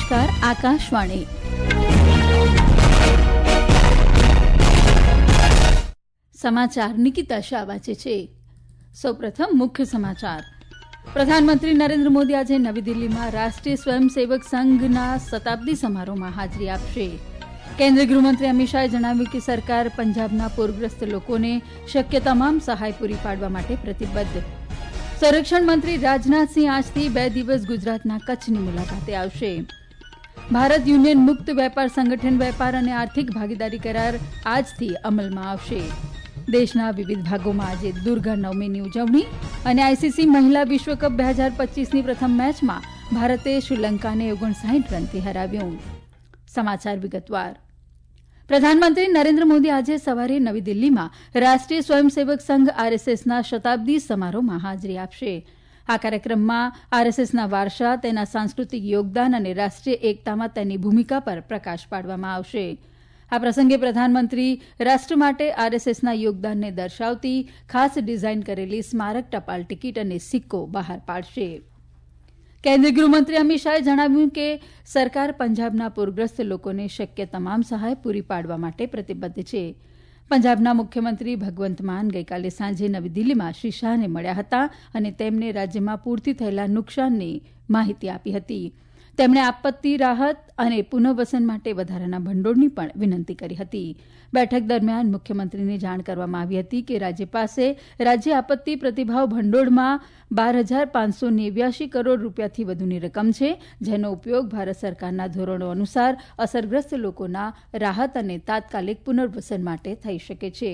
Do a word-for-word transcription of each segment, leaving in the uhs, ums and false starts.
નમસ્કાર, આકાશવાણી. સમાચાર નિકિતા શાહ વાંચે છે. સૌપ્રથમ મુખ્ય સમાચાર. પ્રધાનમંત્રી નરેન્દ્ર મોદી આજે નવી દિલ્હીમાં રાષ્ટ્રીય સ્વયંસેવક સંઘના શતાબ્દી સમારોહમાં હાજરી આપશે. કેન્દ્રીય ગૃહમંત્રી અમિત શાહે જણાવ્યું કે સરકાર પંજાબના પૂરગ્રસ્ત લોકોને શક્ય તમામ સહાય પૂરી પાડવા માટે પ્રતિબદ્ધ. સંરક્ષણ મંત્રી રાજનાથસિંહ આજથી બે દિવસ ગુજરાતના કચ્છની મુલાકાતે આવશે. ભારત યુનિયન મુક્ત વેપાર સંગઠન વેપાર અને આર્થિક ભાગીદારી કરાર આજથી અમલમાં આવશે. દેશના વિવિધ ભાગોમાં આજે દુર્ગા નવમીની ઉજવણી અને આઈસીસી મહિલા વિશ્વકપ બે હજાર પચીસની પ્રથમ મેચમાં ભારતે શ્રીલંકાને ઓગણસાઠ રનથી હરાવ્યું. સમાચાર વિગતવાર. પ્રધાનમંત્રી નરેન્દ્ર મોદી આજે સવારે નવી દિલ્હીમાં રાષ્ટ્રીય સ્વયંસેવક સંઘ આરએસએસના શતાબ્દી સમારોહમાં હાજરી આપશે. આ કાર્યક્રમમાં આરએસએસના વારસા, તેના સાંસ્કૃતિક યોગદાન અને રાષ્ટ્રીય એકતામાં તેની ભૂમિકા પર પ્રકાશ પાડવામાં આવશે. આ પ્રસંગે પ્રધાનમંત્રી રાષ્ટ્ર માટે આરએસએસના યોગદાનને દર્શાવતી ખાસ ડિઝાઇન કરેલી સ્મારક ટપાલ ટિકિટ અને સિક્કો બહાર પાડશે. કેન્દ્રીય ગૃહમંત્રી અમિત શાહે જણાવ્યું કે સરકાર પંજાબના પૂરગ્રસ્ત લોકોને શક્ય તમામ સહાય પૂરી પાડવા માટે પ્રતિબદ્ધ છે. પંજાબના મુખ્યમંત્રી ભગવંત માન ગઈકાલે સાંજે નવી દિલ્હીમાં શ્રી શાહને મળ્યા હતા અને તેમને રાજ્યમાં પૂરથી થયેલા નુકસાનની માહિતી આપી હતી. તેમણે આપત્તિ રાહત અને પુનઃવસન માટે વધારાના ભંડોળની પણ વિનંતી કરી હતી. બેઠક દરમિયાન મુખ્યમંત્રીને જાણ કરવામાં આવી હતી કે રાજ્ય પાસે રાજ્ય આપત્તિ પ્રતિભાવ ભંડોળમાં બાર હજાર પાંચસો નેવ્યાસી કરોડ રૂપિયાથી વધુની રકમ છે, જેનો ઉપયોગ ભારત સરકારના ધોરણો અનુસાર અસરગ્રસ્ત લોકોના રાહત અને તાત્કાલિક પુનર્વસન માટે થઈ શકે છે.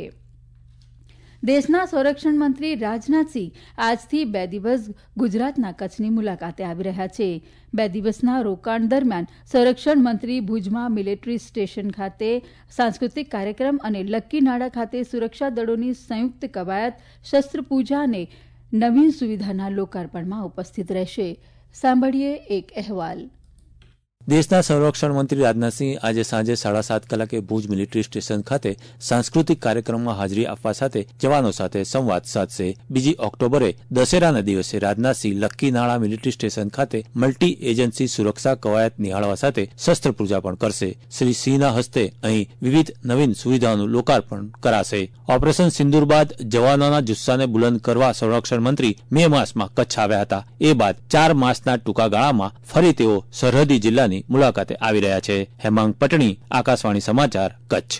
દેશના સંરક્ષણ મંત્રી રાજનાથસિંહ આજથી બે દિવસ ગુજરાતના કચ્છની મુલાકાતે આવી રહ્યા છે. બે દિવસના રોકાણ દરમિયાન સંરક્ષણ મંત્રી ભુજમાં મિલિટરી સ્ટેશન ખાતે સાંસ્કૃતિક કાર્યક્રમ અને લક્કી નાળા ખાતે સુરક્ષા દળોની સંયુક્ત કવાયત, શસ્ત્રપૂજા અને નવીન સુવિધાના લોકાર્પણમાં ઉપસ્થિત રહેશે. સાંભળીએ એક અહેવાલ. દેશના સંરક્ષણ મંત્રી રાજનાથસિંહ આજે સાંજે સાડા સાત કલાકે ભુજ મિલિટરી સ્ટેશન ખાતે સાંસ્કૃતિક કાર્યક્રમમાં હાજરી આપવા સાથે જવાનો સાથે સંવાદ સાધશે. બીજી ઓક્ટોબરે દશેરાના દિવસે રાજનાથસિંહ લક્કી નાળા મિલિટરી સ્ટેશન ખાતે મલ્ટી એજન્સી સુરક્ષા કવાયત નિહાળવા સાથે શસ્ત્રપૂજા પણ કરશે. શ્રી સિંહના હસ્તે અહીં વિવિધ નવીન સુવિધાઓનું લોકાર્પણ કરાશે. ઓપરેશન સિંદૂર બાદ જવાનોના જુસ્સાને બુલંદ કરવા સંરક્ષણ મંત્રી મે માસમાં કચ્છ આવ્યા હતા. એ બાદ ચાર માસના ટૂંકા ગાળામાં ફરી તેઓ સરહદી જિલ્લાની મુલાકાતે આવી રહ્યા છે. હેમાંગ પટણી, આકાશવાણી સમાચાર, કચ્છ.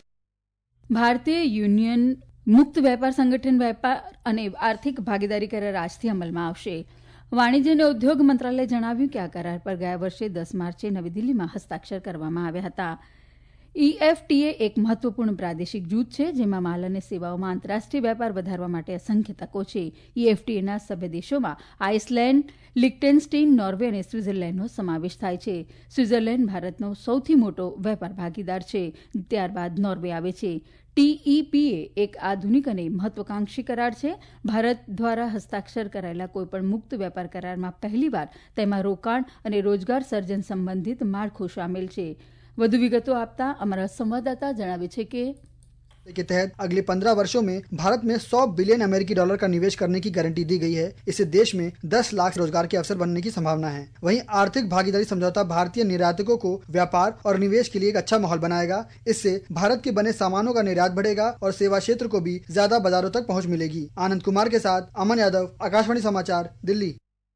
ભારતીય યુનિયન મુક્ત વેપાર સંગઠન વેપાર અને આર્થિક ભાગીદારી કરાર આજથી અમલમાં આવશે. વાણિજ્ય અને ઉદ્યોગ મંત્રાલયે જણાવ્યું કે આ કરાર પર ગયા વર્ષે દસ માર્ચે નવી દિલ્હીમાં હસ્તાક્ષર કરવામાં આવ્યા હતા. ઈએફટીએ એક મહત્વપૂર્ણ પ્રાદેશિક જૂથ છે, જેમાં માલ અને સેવાઓમાં આંતરરાષ્ટ્રીય વેપાર વધારવા માટે અસંખ્ય તકો છે. ઈએફટીએના સભ્ય દેશોમાં આઇસલેન્ડ, લિક્ટેનસ્ટીન, નોર્વે અને સ્વિટ્ઝરલેન્ડનો સમાવેશ થાય છે. સ્વિટ્ઝરલેન્ડ ભારતનો સૌથી મોટો વેપાર ભાગીદાર છે. ત્યારબાદ નોર્વે આવે છે. ટીઈપીએ એક આધુનિક અને મહત્વાકાંક્ષી કરાર છે. ભારત દ્વારા હસ્તાક્ષર કરાયેલા કોઈપણ મુક્ત વેપાર કરારમાં પહેલીવાર તેમાં રોકાણ અને રોજગાર સર્જન સંબંધિત માળખું સામેલ છે. વધુ વિગતો આપતા અમારા સંવાદદાતા જણાવે છે કે के तहत अगले पंद्रह वर्षों में भारत में सौ बिलियन अमेरिकी डॉलर का निवेश करने की गारंटी दी गई है. इससे देश में दस लाख रोजगार के अवसर बनने की संभावना है. वहीं आर्थिक भागीदारी समझौता भारतीय निर्यातकों को व्यापार और निवेश के लिए एक अच्छा माहौल बनाएगा. इससे भारत के बने सामानों का निर्यात बढ़ेगा और सेवा क्षेत्र को भी ज्यादा बाजारों तक पहुँच मिलेगी. आनंद कुमार के साथ अमन यादव, आकाशवाणी समाचार, दिल्ही.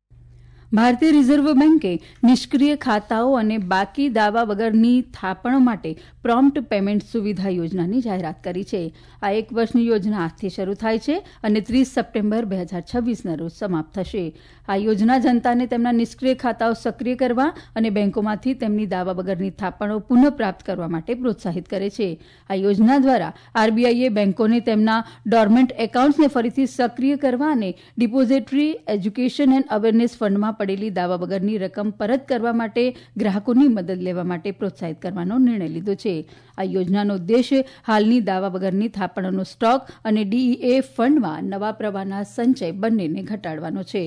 ભારતીય રિઝર્વ બેન્કે નિષ્ક્રિય ખાતાઓ અને બાકી દાવા વગરની થાપણો માટે પ્રોમ્પ્ટ પેમેન્ટ સુવિધા યોજનાની જાહેરાત કરી છે. આ એક વર્ષની યોજના આજથી શરૂ થાય છે અને ત્રીસ સપ્ટેમ્બર બે હજાર છવ્વીસના રોજ સમાપ્ત થશે. આ યોજના જનતાને તેમના નિષ્ક્રિય ખાતાઓ સક્રિય કરવા અને બેન્કોમાંથી તેમની દાવા વગરની થાપણો પુનઃપ્રાપ્ત કરવા માટે પ્રોત્સાહિત કરે છે. આ યોજના દ્વારા આરબીઆઈએ બેન્કોને તેમના ડોર્મેન્ટ એકાઉન્ટ્સને ફરીથી સક્રિય કરવા અને ડિપોઝિટરી એજ્યુકેશન એન્ડ અવેરનેસ ફંડમાં પડેલી દાવા વગરની રકમ પરત કરવા માટે ગ્રાહકોની મદદ લેવા માટે પ્રોત્સાહિત કરવાનો નિર્ણય લીધો છે. આ યોજનાનો ઉદ્દેશ હાલની દાવા વગરની થાપણોનો સ્ટોક અને ડીઈએ ફંડમાં નવા પ્રવાહના સંચય બંનેને ઘટાડવાનો છે.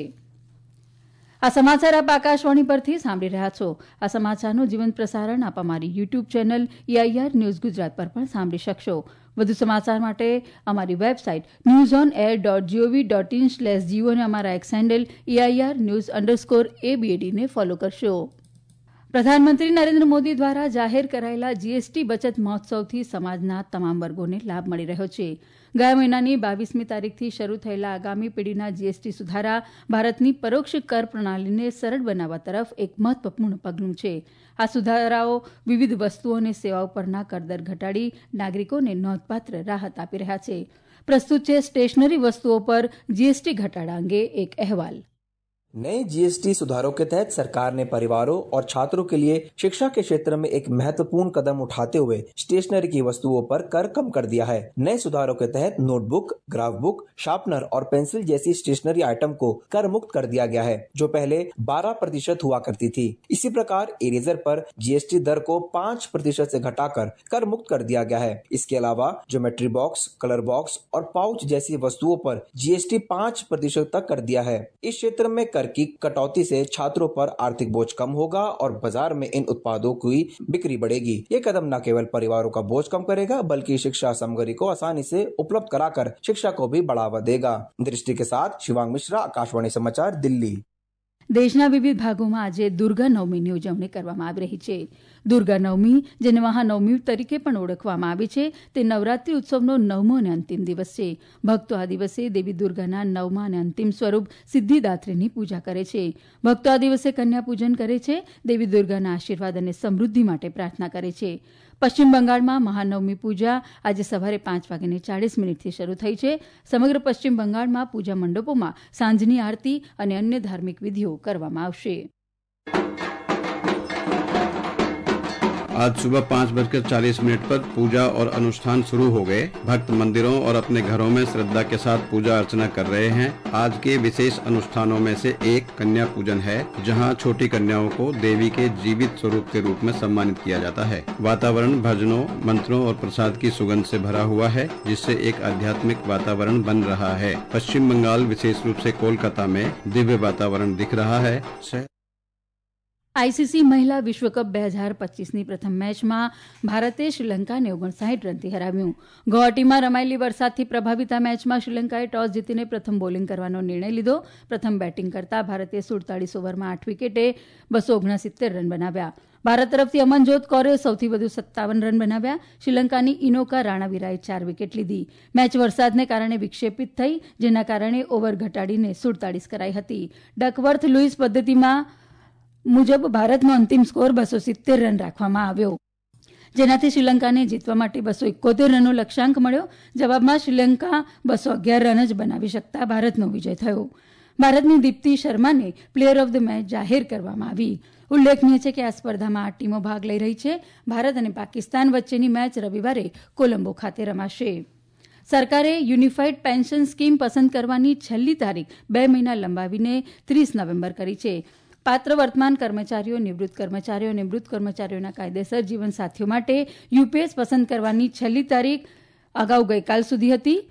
આ સમાચાર આપ આકાશવાણી પરથી સાંભળી રહ્યા છો. આ સમાચારનું જીવંત પ્રસારણ આપ અમારી YouTube channel AIR news Gujarat પર પણ સાંભળી શકશો. વધુ સમાચાર માટે અમારી website news on air dot G O V dot in slash G O અને અમારા X handle AIR news underscore એબીએડીને ફોલો કરશો. પ્રધાનમંત્રી નરેન્દ્ર મોદી દ્વારા જાહેર કરાયેલા જીએસટી બચત મહોત્સવથી સમાજના તમામ વર્ગોને લાભ મળી રહ્યો છે. ગયા મહિનાની બાવીસમી તારીખથી શરૂ થયેલા આગામી પેઢીના જીએસટી સુધારા ભારતની પરોક્ષ કર પ્રણાલીને સરળ બનાવવા તરફ એક મહત્વપૂર્ણ પગલું છે. આ સુધારાઓ વિવિધ વસ્તુઓ અને સેવાઓ પરના કરદર ઘટાડી નાગરિકોને નોંધપાત્ર રાહત આપી રહ્યા છે. પ્રસ્તુત છે સ્ટેશનરી વસ્તુઓ પર जीएसटी घटाड़ा अंगे एक अहवाल। नए जीएसटी सुधारों के तहत सरकार ने परिवारों और छात्रों के लिए शिक्षा के क्षेत्र में एक महत्वपूर्ण कदम उठाते हुए स्टेशनरी की वस्तुओं पर कर कम कर दिया है। नए सुधारों के तहत नोटबुक, ग्राफ बुक, शार्पनर और पेंसिल जैसी स्टेशनरी आइटम को कर मुक्त कर दिया गया है, जो पहले बारह प्रतिशत हुआ करती थी। इसी प्रकार इरेजर पर जीएसटी दर को पाँच प्रतिशत से घटाकर कर मुक्त कर दिया गया है। इसके अलावा ज्योमेट्री बॉक्स, कलर बॉक्स और पाउच जैसी वस्तुओं पर जीएसटी पाँच प्रतिशत तक कर दिया है। इस क्षेत्र में कर की कटौती से छात्रों पर आर्थिक बोझ कम होगा और बाजार में इन उत्पादों की बिक्री बढ़ेगी। ये कदम न केवल परिवारों का बोझ कम करेगा, बल्कि शिक्षा सामग्री को आसानी से उपलब्ध कराकर शिक्षा को भी बढ़ावा देगा। दृष्टि के साथ शिवांग मिश्रा, आकाशवाणी समाचार, दिल्ली। દેશના વિવિધ ભાગોમાં આજે દુર્ગા નવમીની ઉજવણી કરવામાં આવી રહી છે. દુર્ગા નવમી, જેને મહાનવમી તરીકે પણ ઓળખવામાં આવે છે, તે નવરાત્રી ઉત્સવનો નવમો અને અંતિમ દિવસ છે. ભક્તો આ દિવસે દેવી દુર્ગાના નવમા અને અંતિમ સ્વરૂપ સિદ્ધિદાત્રીની પૂજા કરે છે. ભક્તો આ દિવસે કન્યા પૂજન કરે છે, દેવી દુર્ગાના આશીર્વાદ અને સમૃદ્ધિ માટે પ્રાર્થના કરે છે. પશ્ચિમ બંગાળમાં મહાનવમી પૂજા આજે સવારે પાંચ વાગ્યાને ચાળીસ મિનિટથી શરૂ થઈ છે. સમગ્ર પશ્ચિમ બંગાળમાં પૂજા મંડપોમાં સાંજની આરતી અને અન્ય ધાર્મિક વિધિઓ કરવામાં આવશે. आज सुबह पाँच बजकर चालीस मिनट पर पूजा और अनुष्ठान शुरू हो गए। भक्त मंदिरों और अपने घरों में श्रद्धा के साथ पूजा अर्चना कर रहे हैं। आज के विशेष अनुष्ठानों में से एक कन्या पूजन है, जहां छोटी कन्याओं को देवी के जीवित स्वरूप के रूप में सम्मानित किया जाता है। वातावरण भजनों, मंत्रों और प्रसाद की सुगंध से भरा हुआ है, जिससे एक आध्यात्मिक वातावरण बन रहा है। पश्चिम बंगाल, विशेष रूप से कोलकाता में दिव्य वातावरण दिख रहा है। આઈસીસી મહિલા વિશ્વકપ બે હજાર પચીસની પ્રથમ મેચમાં ભારતે શ્રીલંકાને ઓગણસાઠ રનથી હરાવ્યું. ગુવાહાટીમાં રમાયેલી વરસાદથી પ્રભાવિત આ મેચમાં શ્રીલંકાએ ટોસ જીતીને પ્રથમ બોલિંગ કરવાનો નિર્ણય લીધો. પ્રથમ બેટિંગ કરતા ભારતે સુડતાલીસ ઓવરમાં આઠ વિકેટે બસો ઓગણસિત્તેર રન બનાવ્યા. ભારત તરફથી અમનજોત કૌરે સૌથી વધુ સત્તાવન રન બનાવ્યા. શ્રીલંકાની ઇનોકા રાણાવીરાએ ચાર વિકેટ લીધી. મેચ વરસાદને કારણે વિક્ષેપિત થઈ, જેના કારણે ઓવર ઘટાડીને સુડતાલીસ કરાઈ હતી. ડકવર્થ લુઇસ પદ્ધતિમાં મુજબ ભારતનો અંતિમ સ્કોર બસો સિત્તેર રન રાખવામાં આવ્યો, જેનાથી શ્રીલંકાને જીતવા માટે બસો એકોતેર રનનો લક્ષ્યાંક મળ્યો. જવાબમાં શ્રીલંકા બસો અગિયાર રન જ બનાવી શકતા ભારતનો વિજય થયો. ભારતની દીપ્તિ શર્માને પ્લેયર ઓફ ધ મેચ જાહેર કરવામાં આવી. ઉલ્લેખનીય છે કે આ સ્પર્ધામાં આઠ ટીમો ભાગ લઈ રહી છે. ભારત અને પાકિસ્તાન વચ્ચેની મેચ રવિવારે કોલંબો ખાતે રમાશે. સરકારે યુનિફાઈડ પેન્શન સ્કીમ પસંદ કરવાની છેલ્લી તારીખ બે મહિના લંબાવીને ત્રીસ નવેમ્બર કરી છે. પાત્ર વર્તમાન કર્મચારીઓ, નિવૃત્ત કર્મચારીઓ અને મૃત કર્મચારીઓના કાયદેસર જીવનસાથીઓ માટે યુપીએસ પસંદ કરવાની છેલ્લી તારીખ અગાઉ ગઈકાલ સુધી હતી.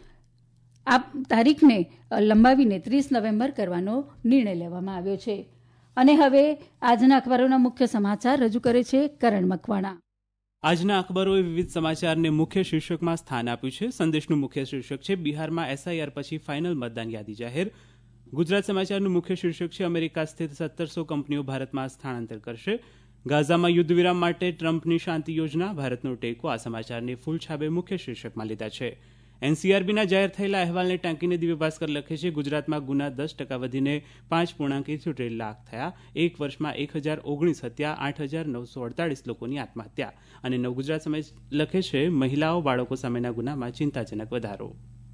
આ તારીખને લંબાવીને ત્રીસ નવેમ્બર કરવાનો નિર્ણય લેવામાં આવ્યો છે. અને હવે આજના અખબારોના મુખ્ય સમાચાર રજૂ કરે છે કરણ મકવાણા. આજના અખબારોએ વિવિધ સમાચારને મુખ્ય શીર્ષકમાં સ્થાન આપ્યું છે. સંદેશનું મુખ્ય શીર્ષક છે બિહારમાં એસઆઈઆર પછી ફાઇનલ મતદાન યાદી જાહેર. ગુજરાત સમાચારનું મુખ્ય શીર્ષક છે અમેરિકા સ્થિત સત્તરસો કંપનીઓ ભારતમાં સ્થળાંતર કરશે. ગાઝામાં યુદ્ધ વિરામ માટે ટ્રમ્પની શાંતિ યોજના, ભારતનો ટેકો. આ સમાચારને ફૂલ છાપે મુખ્ય શીર્ષકમાં લીધા છે. એનસીઆરબીના જાહેર થયેલા અહેવાલને ટાંકીને દિવ્ય ભાસ્કર લખે છે ગુજરાતમાં ગુના દસ ટકા વધીને પાંચ પૂર્ણાંક ઇઠ્યોતેર લાખ થયા. એક વર્ષમાં એક હજાર ઓગણીસ હત્યા, આઠ હજાર નવસો અડતાલીસ લોકોની આત્મહત્યા. અને નવ ગુજરાત સમય લખે છે મહિલાઓ બાળકો સામેના ગુનામાં ચિંતાજનક વધારો.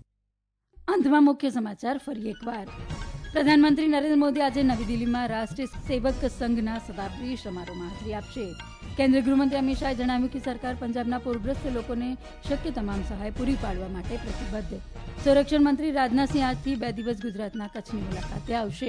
અંતમાં મુખ્ય સમાચાર ફરી એકવાર. પ્રધાનમંત્રી નરેન્દ્ર મોદી આજે નવી દિલ્હીમાં રાષ્ટ્રીય સેવક સંઘના શતાબ્દી સમારોહમાં હાજરી આપશે. કેન્દ્રીય ગૃહમંત્રી અમિત શાહે જણાવ્યું કે સરકાર પંજાબના પૂરગ્રસ્ત લોકોને શક્ય તમામ સહાય પૂરી પાડવા માટે પ્રતિબદ્ધ. સંરક્ષણ મંત્રી રાજનાથસિંહ આજથી બે દિવસ ગુજરાતના કચ્છની મુલાકાતે આવશે.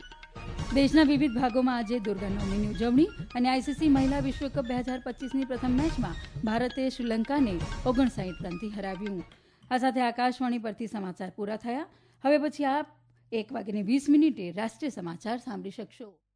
દેશના વિવિધ ભાગોમાં આજે દુર્ગા નવમીની ઉજવણી અને આઈસીસી મહિલા વિશ્વકપ બે હજાર પચીસની પ્રથમ મેચમાં ભારતે શ્રીલંકાને ઓગણસાઠ રનથી હરાવ્યું. આ સાથે આકાશવાણી પરથી સમાચાર પૂરા થયા. હવે પછી આપ એક વાગ્યાને વીસ મિનિટે રાષ્ટ્રીય સમાચાર સાંભળી શકશો.